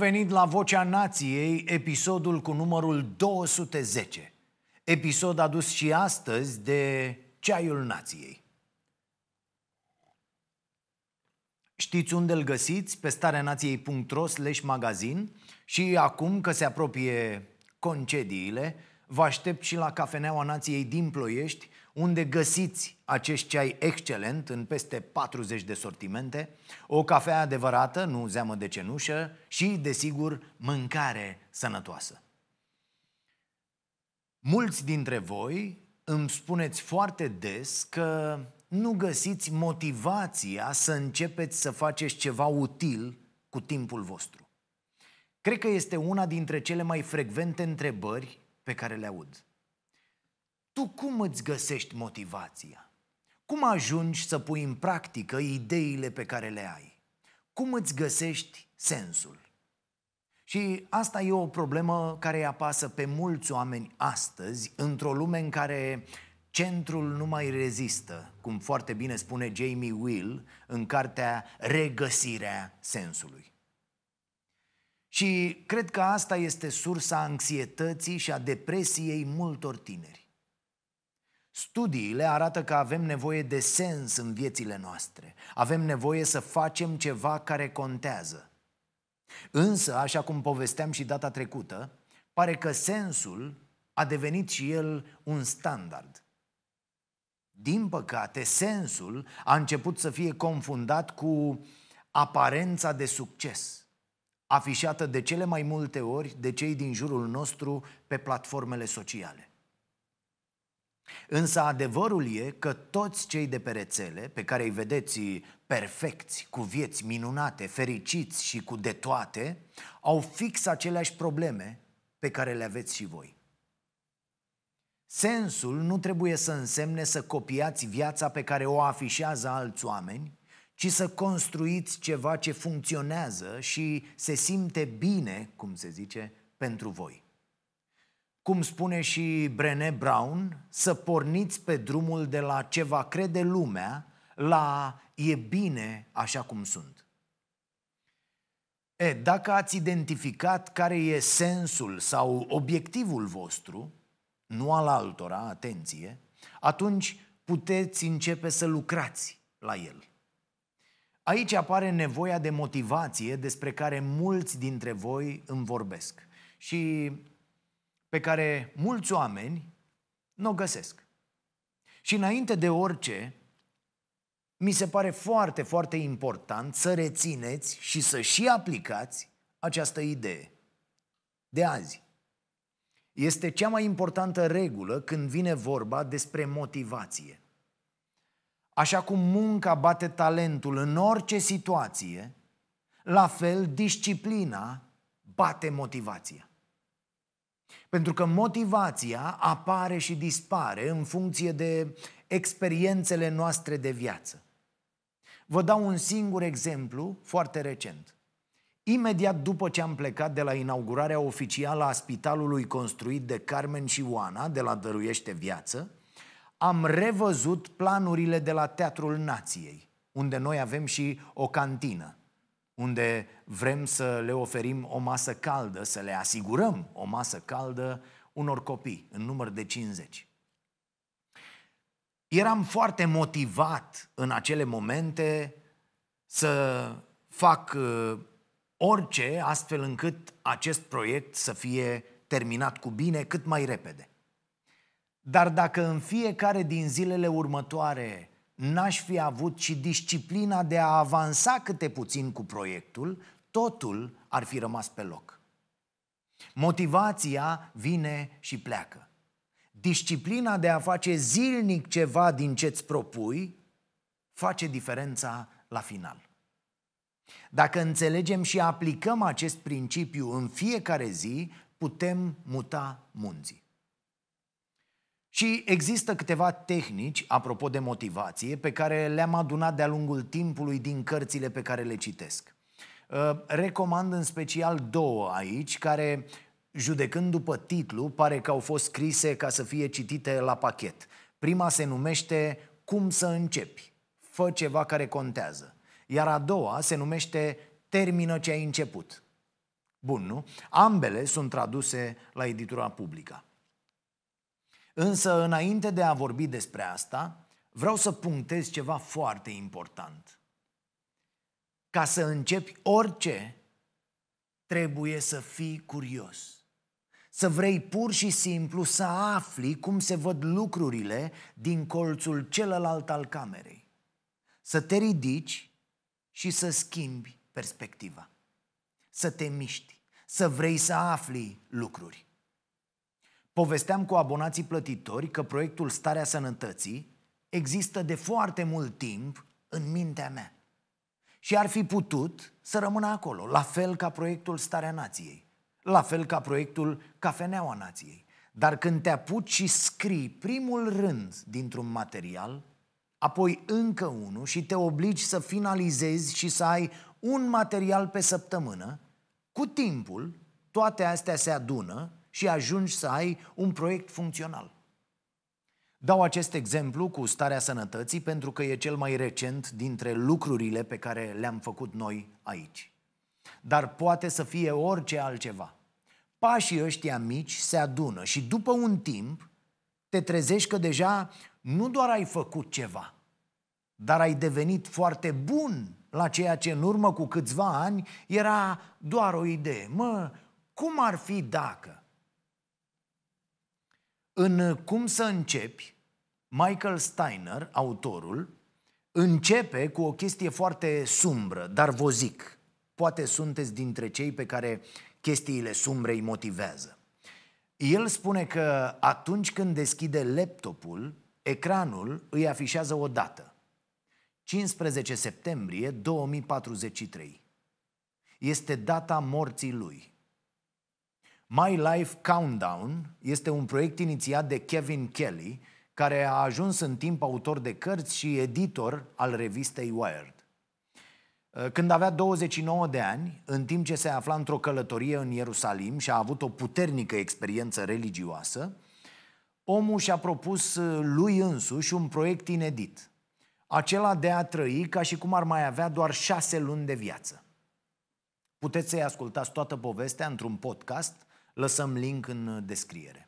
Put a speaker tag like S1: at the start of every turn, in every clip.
S1: venit la Vocea Nației, episodul cu numărul 210. Episod adus și astăzi de Ceaiul Nației. Știți unde îl găsiți? Pe stareanației.ro/magazin. Și acum că se apropie concediile, vă aștept și la Cafeneaua Nației din Ploiești, unde găsiți acest ceai excelent în peste 40 de sortimente, o cafea adevărată, nu zeamă de cenușă și, desigur, mâncare sănătoasă. Mulți dintre voi îmi spuneți foarte des că nu găsiți motivația să începeți să faceți ceva util cu timpul vostru. Cred că este una dintre cele mai frecvente întrebări pe care le aud. Tu cum îți găsești motivația? Cum ajungi să pui în practică ideile pe care le ai? Cum îți găsești sensul? Și asta e o problemă care îi apasă pe mulți oameni astăzi, într-o lume în care centrul nu mai rezistă, cum foarte bine spune Jamie Will în cartea Regăsirea sensului. Și cred că asta este sursa anxietății și a depresiei multor tineri. Studiile arată că avem nevoie de sens în viețile noastre. Avem nevoie să facem ceva care contează. Însă, așa cum povesteam și data trecută, pare că sensul a devenit și el un standard. Din păcate, sensul a început să fie confundat cu aparența de succes, afișată de cele mai multe ori de cei din jurul nostru pe platformele sociale. Însă adevărul e că toți cei de pe rețele, pe care îi vedeți perfecți, cu vieți minunate, fericiți și cu de toate, au fix aceleași probleme pe care le aveți și voi. Sensul nu trebuie să însemne să copiați viața pe care o afișează alți oameni, ci să construiți ceva ce funcționează și se simte bine, cum se zice, pentru voi. Cum spune și Brené Brown, să porniți pe drumul de la ce va crede lumea la e bine așa cum sunt. Dacă ați identificat care e sensul sau obiectivul vostru, nu al altora, atenție, atunci puteți începe să lucrați la el. Aici apare nevoia de motivație despre care mulți dintre voi îmi vorbesc și pe care mulți oameni nu o găsesc. Și înainte de orice, mi se pare foarte, foarte important să rețineți și să și aplicați această idee de azi. Este cea mai importantă regulă când vine vorba despre motivație. Așa cum munca bate talentul în orice situație, la fel disciplina bate motivația. Pentru că motivația apare și dispare în funcție de experiențele noastre de viață. Vă dau un singur exemplu foarte recent. Imediat după ce am plecat de la inaugurarea oficială a spitalului construit de Carmen și Oana de la Dăruiește Viață, am revăzut planurile de la Teatrul Nației, unde noi avem și o cantină, unde vrem să le oferim o masă caldă, să le asigurăm o masă caldă unor copii, în număr de 50. Eram foarte motivat în acele momente să fac orice astfel încât acest proiect să fie terminat cu bine cât mai repede. Dar dacă în fiecare din zilele următoare n-aș fi avut și disciplina de a avansa câte puțin cu proiectul, totul ar fi rămas pe loc. Motivația vine și pleacă. Disciplina de a face zilnic ceva din ce-ți propui face diferența la final. Dacă înțelegem și aplicăm acest principiu în fiecare zi, putem muta munții. Și există câteva tehnici, apropo de motivație, pe care le-am adunat de-a lungul timpului din cărțile pe care le citesc. Recomand în special două aici, care, judecând după titlu, pare că au fost scrise ca să fie citite la pachet. Prima se numește Cum să începi? Fă ceva care contează. Iar a doua se numește Termină ce ai început. Bun, nu? Ambele sunt traduse la editura Publica. Însă, înainte de a vorbi despre asta, vreau să punctez ceva foarte important. Ca să începi orice, trebuie să fii curios. Să vrei pur și simplu să afli cum se văd lucrurile din colțul celălalt al camerei. Să te ridici și să schimbi perspectiva. Să te miști, să vrei să afli lucruri. Povesteam cu abonații plătitori că proiectul Starea Sănătății există de foarte mult timp în mintea mea. Și ar fi putut să rămână acolo, la fel ca proiectul Starea Nației, la fel ca proiectul Cafeneaua Nației. Dar când te apuci și scrii primul rând dintr-un material, apoi încă unul și te obligi să finalizezi și să ai un material pe săptămână, cu timpul toate astea se adună și ajungi să ai un proiect funcțional. Dau acest exemplu cu Starea Sănătății pentru că e cel mai recent dintre lucrurile pe care le-am făcut noi aici. Dar poate să fie orice altceva. Pașii ăștia mici se adună și după un timp te trezești că deja nu doar ai făcut ceva, dar ai devenit foarte bun la ceea ce în urmă cu câțiva ani era doar o idee. Cum ar fi dacă? În Cum să începi, Michael Steiner, autorul, începe cu o chestie foarte sumbră, dar vă zic, poate sunteți dintre cei pe care chestiile sumbre îi motivează. El spune că atunci când deschide laptopul, ecranul îi afișează o dată. 15 septembrie 2043. Este data morții lui. My Life Countdown este un proiect inițiat de Kevin Kelly, care a ajuns în timp autor de cărți și editor al revistei Wired. Când avea 29 de ani, în timp ce se afla într-o călătorie în Ierusalim și a avut o puternică experiență religioasă, omul și-a propus lui însuși un proiect inedit, acela de a trăi ca și cum ar mai avea doar 6 luni de viață. Puteți să-i ascultați toată povestea într-un podcast, lăsăm link în descriere.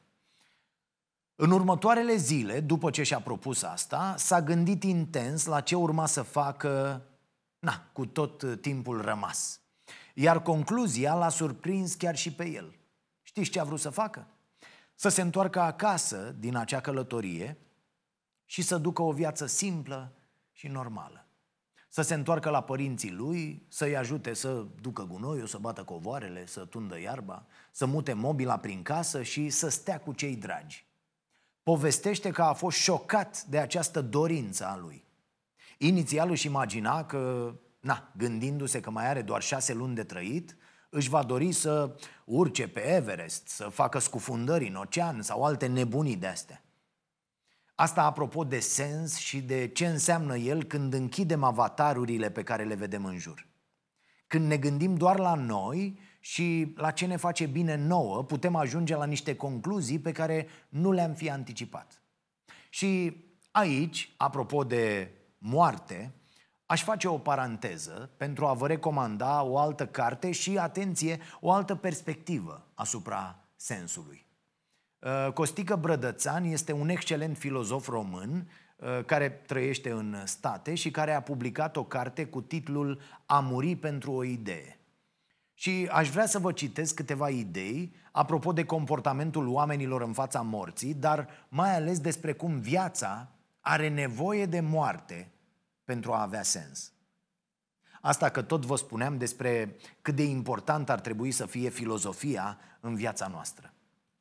S1: În următoarele zile, după ce și-a propus asta, s-a gândit intens la ce urma să facă, cu tot timpul rămas. Iar concluzia l-a surprins chiar și pe el. Știți ce a vrut să facă? Să se întoarcă acasă din acea călătorie și să ducă o viață simplă și normală. Să se întoarcă la părinții lui, să-i ajute să ducă gunoiul, să bată covoarele, să tundă iarba, să mute mobila prin casă și să stea cu cei dragi. Povestește că a fost șocat de această dorință a lui. Inițial își imagina că, gândindu-se că mai are doar 6 luni de trăit, își va dori să urce pe Everest, să facă scufundări în ocean sau alte nebunii de-astea. Asta apropo de sens și de ce înseamnă el când închidem avatarurile pe care le vedem în jur. Când ne gândim doar la noi și la ce ne face bine nouă, putem ajunge la niște concluzii pe care nu le-am fi anticipat. Și aici, apropo de moarte, aș face o paranteză pentru a vă recomanda o altă carte și, atenție, o altă perspectivă asupra sensului. Costică Brădățan este un excelent filozof român care trăiește în state și care a publicat o carte cu titlul A muri pentru o idee. Și aș vrea să vă citesc câteva idei apropo de comportamentul oamenilor în fața morții, dar mai ales despre cum viața are nevoie de moarte pentru a avea sens. Asta că tot vă spuneam despre cât de important ar trebui să fie filozofia în viața noastră.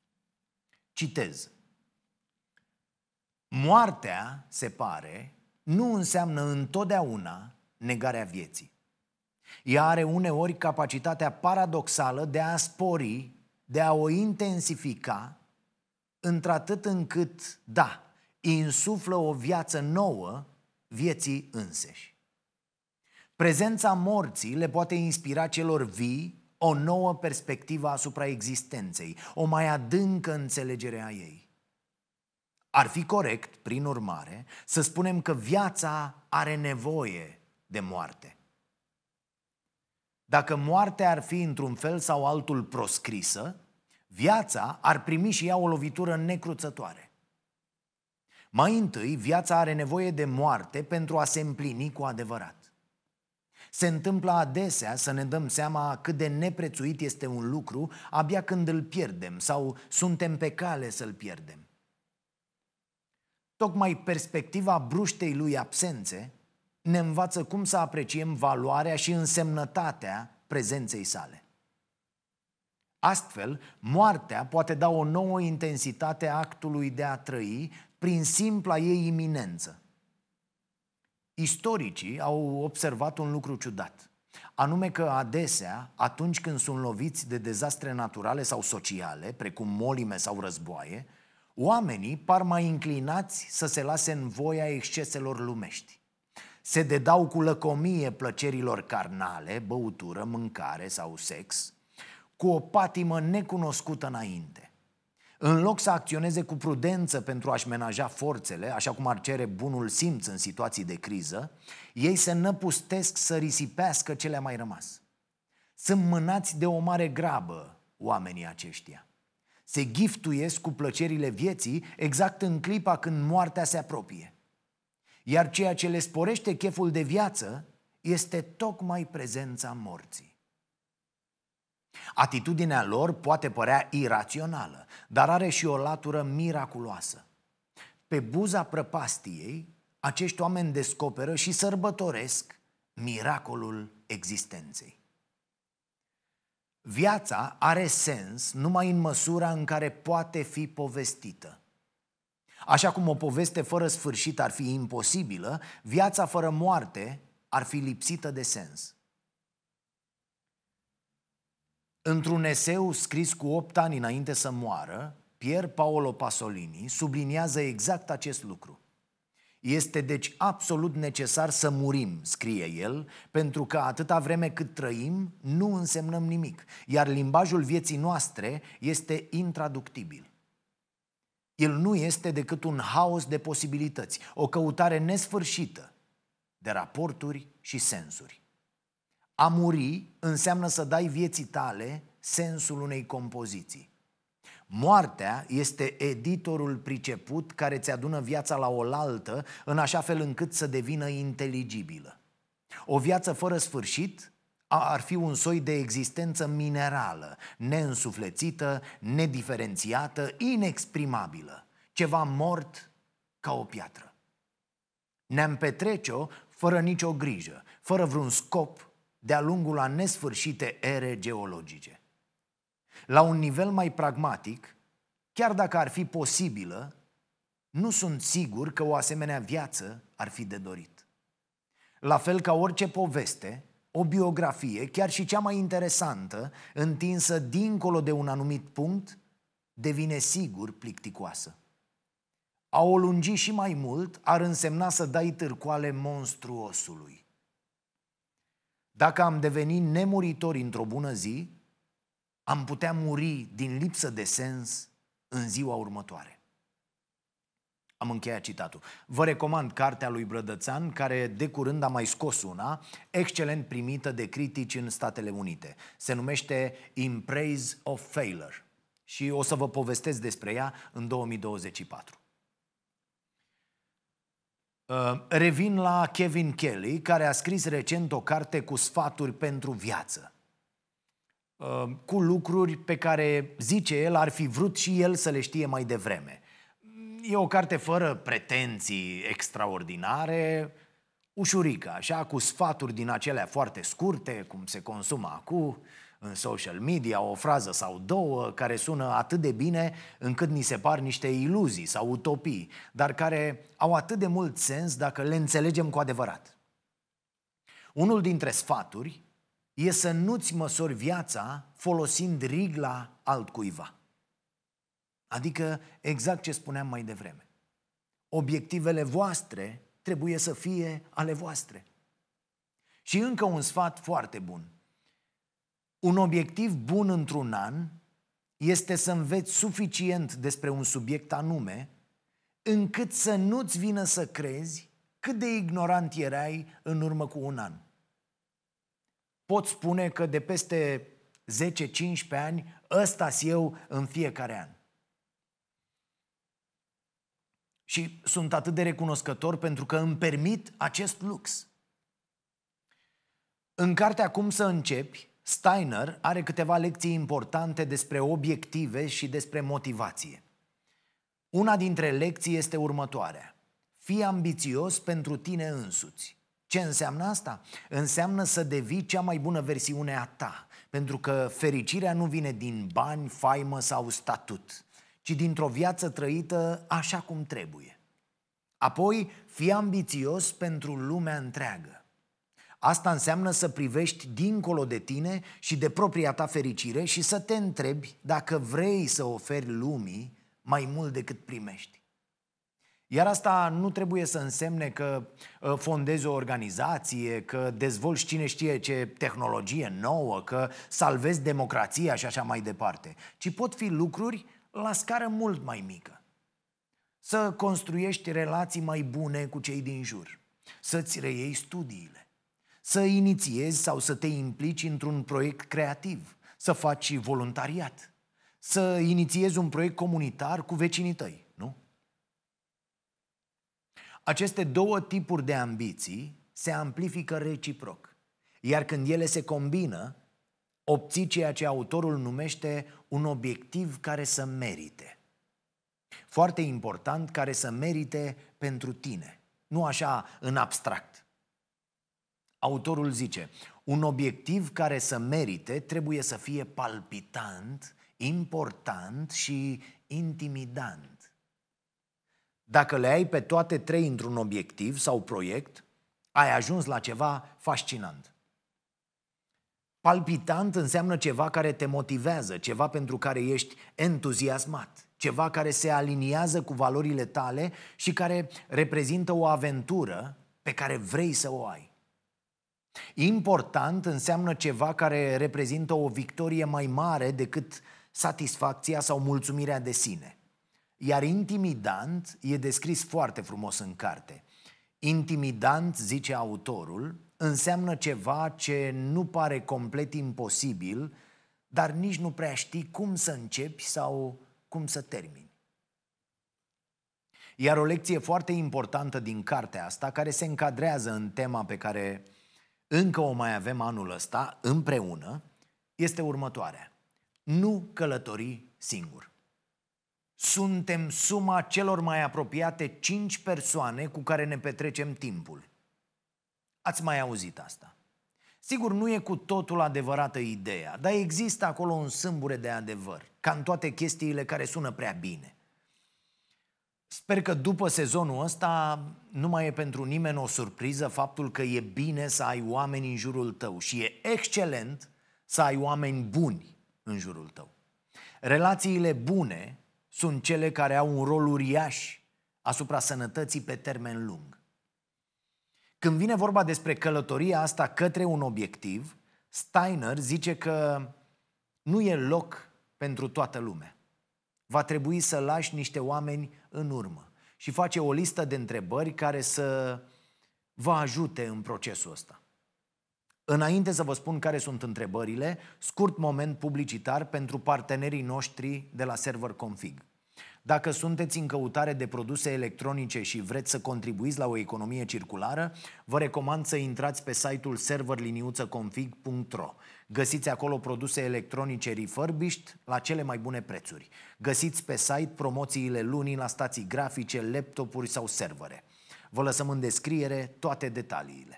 S1: Citez. Moartea, se pare, nu înseamnă întotdeauna negarea vieții. Ea are uneori capacitatea paradoxală de a spori, de a o intensifica, într-atât încât, insuflă o viață nouă vieții înseși. Prezența morții le poate inspira celor vii o nouă perspectivă asupra existenței, o mai adâncă înțelegere a ei. Ar fi corect, prin urmare, să spunem că viața are nevoie de moarte. Dacă moartea ar fi într-un fel sau altul proscrisă, viața ar primi și ea o lovitură necruțătoare. Mai întâi, viața are nevoie de moarte pentru a se împlini cu adevărat. Se întâmplă adesea să ne dăm seama cât de neprețuit este un lucru abia când îl pierdem sau suntem pe cale să-l pierdem. Tocmai perspectiva bruștei lui absențe ne învață cum să apreciem valoarea și însemnătatea prezenței sale. Astfel, moartea poate da o nouă intensitate actului de a trăi prin simpla ei iminență. Istoricii au observat un lucru ciudat, anume că adesea, atunci când sunt loviți de dezastre naturale sau sociale, precum molime sau războaie, oamenii par mai inclinați să se lase în voia exceselor lumești. Se dedau cu lăcomie plăcerilor carnale, băutură, mâncare sau sex, cu o patimă necunoscută înainte. În loc să acționeze cu prudență pentru a-și menaja forțele, așa cum ar cere bunul simț în situații de criză, ei se năpustesc să risipească cele mai rămas. Sunt mânați de o mare grabă oamenii aceștia. Se giftuiesc cu plăcerile vieții exact în clipa când moartea se apropie. Iar ceea ce le sporește cheful de viață este tocmai prezența morții. Atitudinea lor poate părea irațională, dar are și o latură miraculoasă. Pe buza prăpastiei, acești oameni descoperă și sărbătoresc miracolul existenței. Viața are sens numai în măsura în care poate fi povestită. Așa cum o poveste fără sfârșit ar fi imposibilă, viața fără moarte ar fi lipsită de sens. Într-un eseu scris cu 8 ani înainte să moară, Pier Paolo Pasolini subliniază exact acest lucru. Este deci absolut necesar să murim, scrie el, pentru că atâta vreme cât trăim, nu însemnăm nimic, iar limbajul vieții noastre este intraductibil. El nu este decât un haos de posibilități, o căutare nesfârșită de raporturi și sensuri. A muri înseamnă să dai vieții tale sensul unei compoziții. Moartea este editorul priceput care îți adună viața la oaltă în așa fel încât să devină inteligibilă. O viață fără sfârșit ar fi un soi de existență minerală, neînsuflețită, nediferențiată, inexprimabilă, ceva mort ca o piatră. Ne-am petrece-o fără nicio grijă, fără vreun scop, de-a lungul a nesfârșite ere geologice. La un nivel mai pragmatic, chiar dacă ar fi posibilă, nu sunt sigur că o asemenea viață ar fi de dorit. La fel ca orice poveste, o biografie, chiar și cea mai interesantă, întinsă dincolo de un anumit punct, devine sigur plicticoasă. A o lungi și mai mult ar însemna să dai târcoale monstruosului. Dacă am deveni nemuritori într-o bună zi, am putea muri din lipsă de sens în ziua următoare. Am încheiat citatul. Vă recomand cartea lui Brădățan, care de curând a mai scos una, excelent primită de critici în Statele Unite. Se numește In Praise of Failure și o să vă povestesc despre ea în 2024. Revin la Kevin Kelly, care a scris recent o carte cu sfaturi pentru viață, cu lucruri pe care, zice el, ar fi vrut și el să le știe mai devreme. E o carte fără pretenții extraordinare, ușurică, așa, cu sfaturi din acelea foarte scurte, cum se consumă acum în social media, o frază sau două care sună atât de bine încât ni se par niște iluzii sau utopii, dar care au atât de mult sens dacă le înțelegem cu adevărat. Unul dintre sfaturi e să nu-ți măsori viața folosind rigla altcuiva. Adică exact ce spuneam mai devreme. Obiectivele voastre trebuie să fie ale voastre. Și încă un sfat foarte bun. Un obiectiv bun într-un an este să înveți suficient despre un subiect anume încât să nu-ți vină să crezi cât de ignorant erai în urmă cu un an. pot spune că de peste 10-15 ani ăsta-s eu în fiecare an. Și sunt atât de recunoscător pentru că îmi permit acest lux. În cartea Cum să începi, Steiner are câteva lecții importante despre obiective și despre motivație. Una dintre lecții este următoarea: fii ambițios pentru tine însuți. Ce înseamnă asta? Înseamnă să devii cea mai bună versiune a ta, pentru că fericirea nu vine din bani, faimă sau statut, ci dintr-o viață trăită așa cum trebuie. Apoi, fii ambițios pentru lumea întreagă. Asta înseamnă să privești dincolo de tine și de propria ta fericire și să te întrebi dacă vrei să oferi lumii mai mult decât primești. Iar asta nu trebuie să însemne că fondezi o organizație, că dezvolți cine știe ce tehnologie nouă, că salvezi democrația și așa mai departe, ci pot fi lucruri la scară mult mai mică. Să construiești relații mai bune cu cei din jur, să-ți reiei studiile, să inițiezi sau să te implici într-un proiect creativ, să faci voluntariat, să inițiezi un proiect comunitar cu vecinii tăi, nu? Aceste două tipuri de ambiții se amplifică reciproc, iar când ele se combină, obții ceea ce autorul numește un obiectiv care să merite. Foarte important, care să merite pentru tine, nu așa în abstract. Autorul zice, un obiectiv care să merite trebuie să fie palpitant, important și intimidant. Dacă le ai pe toate trei într-un obiectiv sau proiect, ai ajuns la ceva fascinant. Palpitant înseamnă ceva care te motivează, ceva pentru care ești entuziasmat, ceva care se aliniază cu valorile tale și care reprezintă o aventură pe care vrei să o ai. Important înseamnă ceva care reprezintă o victorie mai mare decât satisfacția sau mulțumirea de sine. Iar intimidant e descris foarte frumos în carte. Intimidant, zice autorul, înseamnă ceva ce nu pare complet imposibil, dar nici nu prea știi cum să începi sau cum să termini. Iar o lecție foarte importantă din cartea asta, care se încadrează în tema pe care încă o mai avem anul ăsta, împreună, este următoarea. Nu călători singur. Suntem suma celor mai apropiate 5 persoane cu care ne petrecem timpul. Ați mai auzit asta? Sigur, nu e cu totul adevărată ideea, dar există acolo un sâmbure de adevăr, ca în toate chestiile care sună prea bine. Sper că după sezonul ăsta nu mai e pentru nimeni o surpriză faptul că e bine să ai oameni în jurul tău și e excelent să ai oameni buni în jurul tău. Relațiile bune sunt cele care au un rol uriaș asupra sănătății pe termen lung. Când vine vorba despre călătoria asta către un obiectiv, Steiner zice că nu e loc pentru toată lumea. Va trebui să lași niște oameni în urmă și face o listă de întrebări care să vă ajute în procesul ăsta. Înainte să vă spun care sunt întrebările, scurt moment publicitar pentru partenerii noștri de la Server Config. Dacă sunteți în căutare de produse electronice și vreți să contribuiți la o economie circulară, vă recomand să intrați pe site-ul serverliniuțăconfig.ro. Găsiți acolo produse electronice refurbished la cele mai bune prețuri. Găsiți pe site promoțiile lunii la stații grafice, laptopuri sau servere. Vă lăsăm în descriere toate detaliile.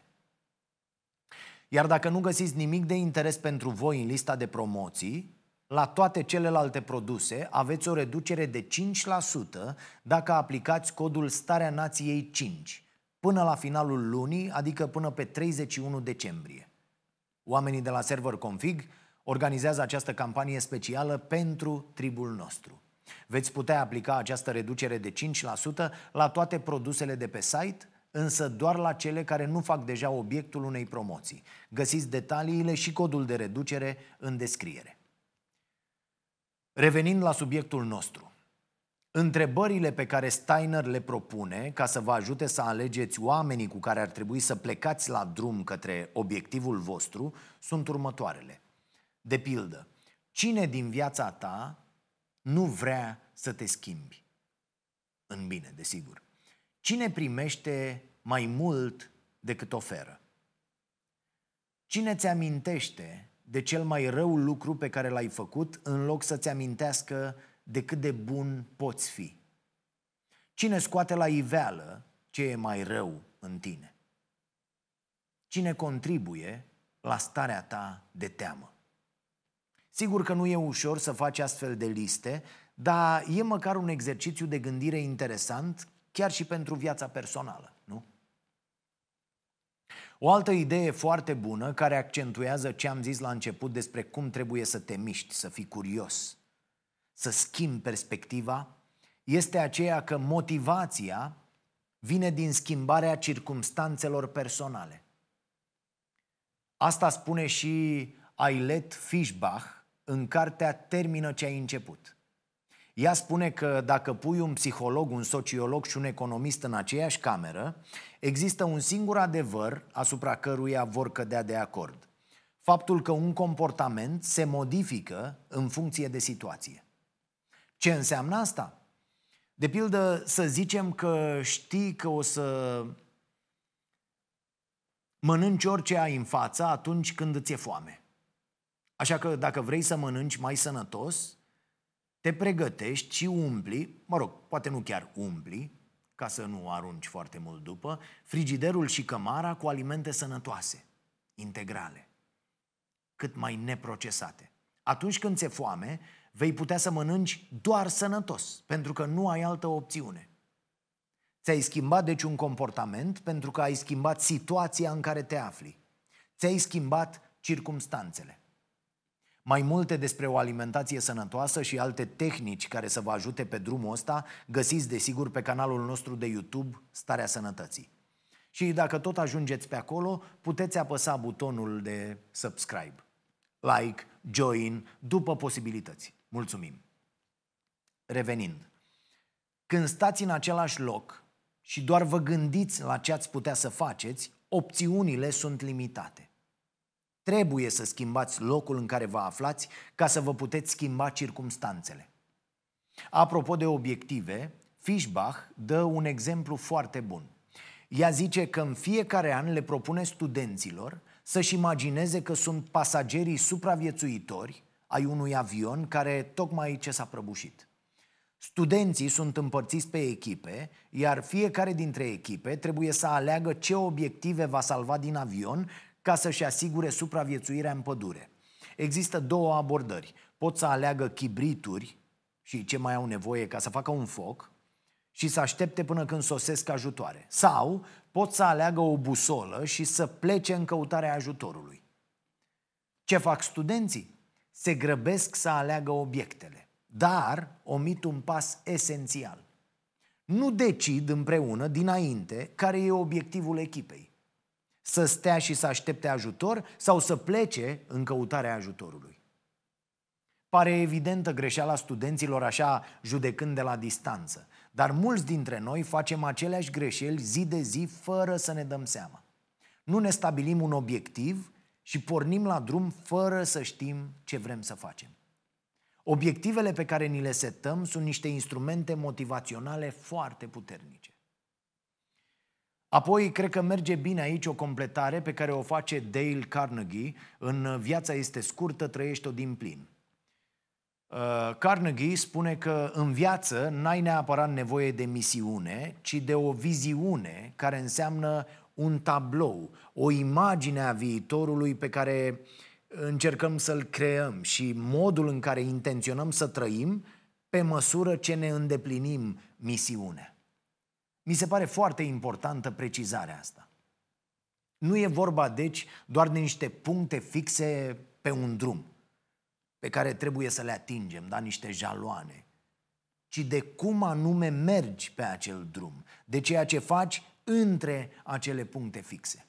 S1: Iar dacă nu găsiți nimic de interes pentru voi în lista de promoții, la toate celelalte produse aveți o reducere de 5% dacă aplicați codul Starea Nației 5 până la finalul lunii, adică până pe 31 decembrie. Oamenii de la Server Config organizează această campanie specială pentru tribul nostru. Veți putea aplica această reducere de 5% la toate produsele de pe site, însă doar la cele care nu fac deja obiectul unei promoții. Găsiți detaliile și codul de reducere în descriere. Revenind la subiectul nostru, Întrebările pe care Steiner le propune ca să vă ajute să alegeți oamenii cu care ar trebui să plecați la drum către obiectivul vostru sunt următoarele. De pildă, cine din viața ta nu vrea să te schimbi? În bine, desigur. Cine primește mai mult decât oferă? Cine ți amintește de cel mai rău lucru pe care l-ai făcut în loc să-ți amintească de cât de bun poți fi? Cine scoate la iveală ce e mai rău în tine? Cine contribuie la starea ta de teamă? Sigur că nu e ușor să faci astfel de liste, dar e măcar un exercițiu de gândire interesant chiar și pentru viața personală, nu? O altă idee foarte bună care accentuează ce am zis la început despre cum trebuie să te miști, să fii curios, să schimbi perspectiva, este aceea că motivația vine din schimbarea circumstanțelor personale. Asta spune și Ayelet Fishbach în cartea Termină ce ai început. Ea spune că dacă pui un psiholog, un sociolog și un economist în aceeași cameră, există un singur adevăr asupra căruia vor cădea de acord. Faptul că un comportament se modifică în funcție de situație. Ce înseamnă asta? De pildă, să zicem că știi că o să mănânci orice ai în față atunci când îți e foame. Așa că dacă vrei să mănânci mai sănătos, te pregătești și umpli, poate nu chiar umpli, ca să nu arunci foarte mult după, frigiderul și cămara cu alimente sănătoase, integrale, cât mai neprocesate. Atunci când ți-e foame, vei putea să mănânci doar sănătos, pentru că nu ai altă opțiune. Ți-ai schimbat deci un comportament pentru că ai schimbat situația în care te afli. Ți-ai schimbat circumstanțele. Mai multe despre o alimentație sănătoasă și alte tehnici care să vă ajute pe drumul ăsta găsiți desigur pe canalul nostru de YouTube Starea Sănătății. Și dacă tot ajungeți pe acolo, puteți apăsa butonul de subscribe, like, join, după posibilități. Mulțumim! Revenind, când stați în același loc și doar vă gândiți la ce ați putea să faceți, opțiunile sunt limitate. Trebuie să schimbați locul în care vă aflați ca să vă puteți schimba circumstanțele. Apropo de obiective, Fishbach dă un exemplu foarte bun. Ea zice că în fiecare an le propune studenților să-și imagineze că sunt pasagerii supraviețuitori ai unui avion care tocmai ce s-a prăbușit. Studenții sunt împărțiți pe echipe, iar fiecare dintre echipe trebuie să aleagă ce obiective va salva din avion ca să-și asigure supraviețuirea în pădure. Există două abordări. Pot să aleagă chibrituri și ce mai au nevoie ca să facă un foc și să aștepte până când sosesc ajutoare. Sau pot să aleagă o busolă și să plece în căutarea ajutorului. Ce fac studenții? Se grăbesc să aleagă obiectele, dar omit un pas esențial. Nu decid împreună, dinainte, care e obiectivul echipei. Să stea și să aștepte ajutor sau să plece în căutarea ajutorului. Pare evidentă greșeala studenților așa judecând de la distanță, dar mulți dintre noi facem aceleași greșeli zi de zi fără să ne dăm seama. Nu ne stabilim un obiectiv și pornim la drum fără să știm ce vrem să facem. Obiectivele pe care ni le setăm sunt niște instrumente motivaționale foarte puternice. Apoi, cred că merge bine aici o completare pe care o face Dale Carnegie în Viața este scurtă, trăiește-o din plin. Carnegie spune că în viață n-ai neapărat nevoie de misiune, ci de o viziune care înseamnă un tablou, o imagine a viitorului pe care încercăm să-l creăm și modul în care intenționăm să trăim pe măsură ce ne îndeplinim misiunea. Mi se pare foarte importantă precizarea asta. Nu e vorba, deci, doar de niște puncte fixe pe un drum pe care trebuie să le atingem, da, niște jaloane, ci de cum anume mergi pe acel drum, de ceea ce faci între acele puncte fixe.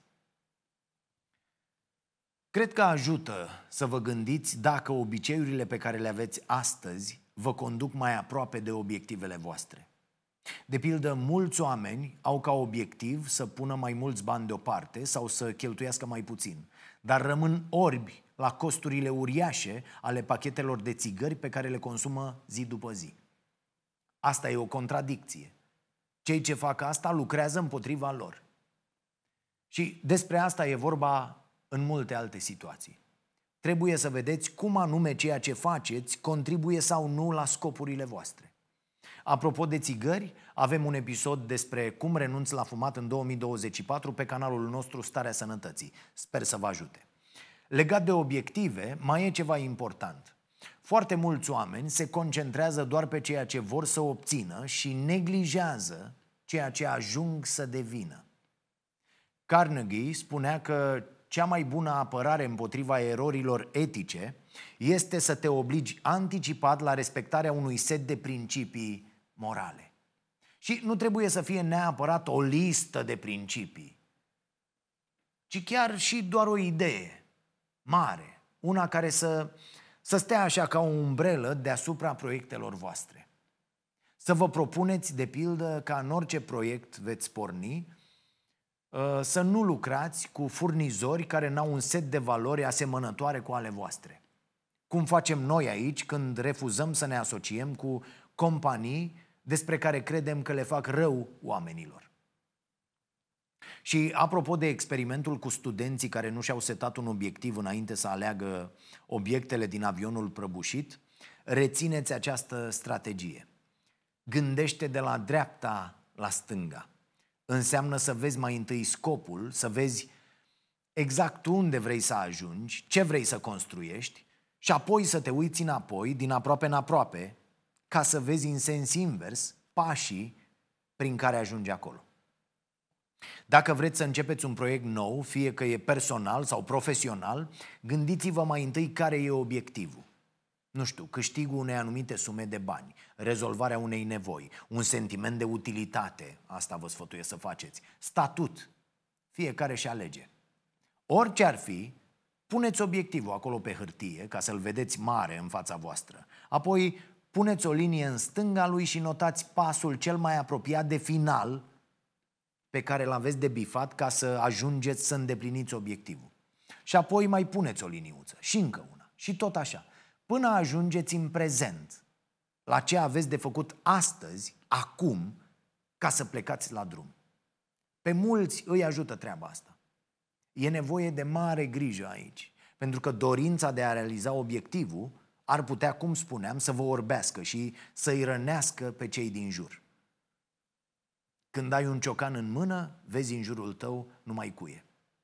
S1: Cred că ajută să vă gândiți dacă obiceiurile pe care le aveți astăzi vă conduc mai aproape de obiectivele voastre. De pildă, mulți oameni au ca obiectiv să pună mai mulți bani deoparte sau să cheltuiască mai puțin, dar rămân orbi la costurile uriașe ale pachetelor de țigări pe care le consumă zi după zi. Asta e o contradicție. Cei ce fac asta lucrează împotriva lor. Și despre asta e vorba în multe alte situații. Trebuie să vedeți cum anume ceea ce faceți contribuie sau nu la scopurile voastre. Apropo de țigări, avem un episod despre cum renunț la fumat în 2024 pe canalul nostru Starea Sănătății. Sper să vă ajute. Legat de obiective, mai e ceva important. Foarte mulți oameni se concentrează doar pe ceea ce vor să obțină și neglijează ceea ce ajung să devină. Carnegie spunea că cea mai bună apărare împotriva erorilor etice este să te obligi anticipat la respectarea unui set de principii morale. Și nu trebuie să fie neapărat o listă de principii, ci chiar și doar o idee mare, una care să stea așa ca o umbrelă deasupra proiectelor voastre. Să vă propuneți, de pildă, ca în orice proiect veți porni, să nu lucrați cu furnizori care n-au un set de valori asemănătoare cu ale voastre. Cum facem noi aici când refuzăm să ne asociem cu companii despre care credem că le fac rău oamenilor. Și apropo de experimentul cu studenții care nu și-au setat un obiectiv înainte să aleagă obiectele din avionul prăbușit, rețineți această strategie. Gândește de la dreapta la stânga. Înseamnă să vezi mai întâi scopul, să vezi exact unde vrei să ajungi, ce vrei să construiești și apoi să te uiți înapoi, din aproape în aproape, ca să vezi în sens invers pașii prin care ajungi acolo. Dacă vreți să începeți un proiect nou, fie că e personal sau profesional, gândiți-vă mai întâi care e obiectivul. Nu știu, câștigul unei anumite sume de bani, rezolvarea unei nevoi, un sentiment de utilitate, asta vă sfătuiesc să faceți, statut, fiecare își alege. Orice ar fi, puneți obiectivul acolo pe hârtie, ca să-l vedeți mare în fața voastră. Apoi puneți o linie în stânga lui și notați pasul cel mai apropiat de final pe care îl aveți de bifat ca să ajungeți să îndepliniți obiectivul. Și apoi mai puneți o liniuță și încă una și tot așa. Până ajungeți în prezent, la ce aveți de făcut astăzi, acum, ca să plecați la drum. Pe mulți îi ajută treaba asta. E nevoie de mare grijă aici, pentru că dorința de a realiza obiectivul ar putea, cum spuneam, să vă orbească și să-i rănească pe cei din jur. Când ai un ciocan în mână, vezi în jurul tău numai cuie.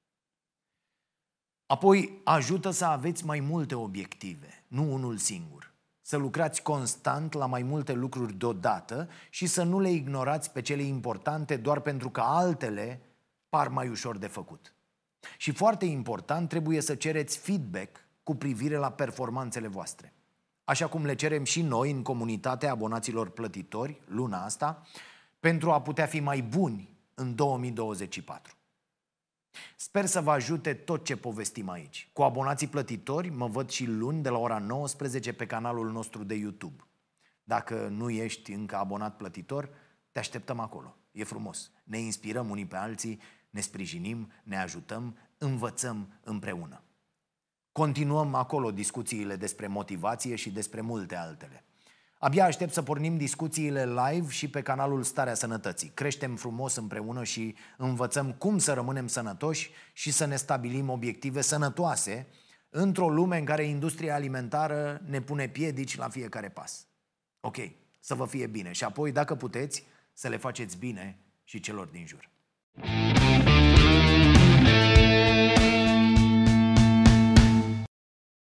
S1: Apoi ajută să aveți mai multe obiective, nu unul singur. Să lucrați constant la mai multe lucruri deodată și să nu le ignorați pe cele importante doar pentru că altele par mai ușor de făcut. Și foarte important, trebuie să cereți feedback cu privire la performanțele voastre. Așa cum le cerem și noi în comunitatea abonaților plătitori luna asta, pentru a putea fi mai buni în 2024. Sper să vă ajute tot ce povestim aici. Cu abonații plătitori mă văd și luni de la ora 19 pe canalul nostru de YouTube. Dacă nu ești încă abonat plătitor, te așteptăm acolo. E frumos. Ne inspirăm unii pe alții, ne sprijinim, ne ajutăm, învățăm împreună. Continuăm acolo discuțiile despre motivație și despre multe altele. Abia aștept să pornim discuțiile live și pe canalul Starea Sănătății. Creștem frumos împreună și învățăm cum să rămânem sănătoși și să ne stabilim obiective sănătoase într-o lume în care industria alimentară ne pune piedici la fiecare pas. Ok, să vă fie bine și apoi, dacă puteți, să le faceți bine și celor din jur.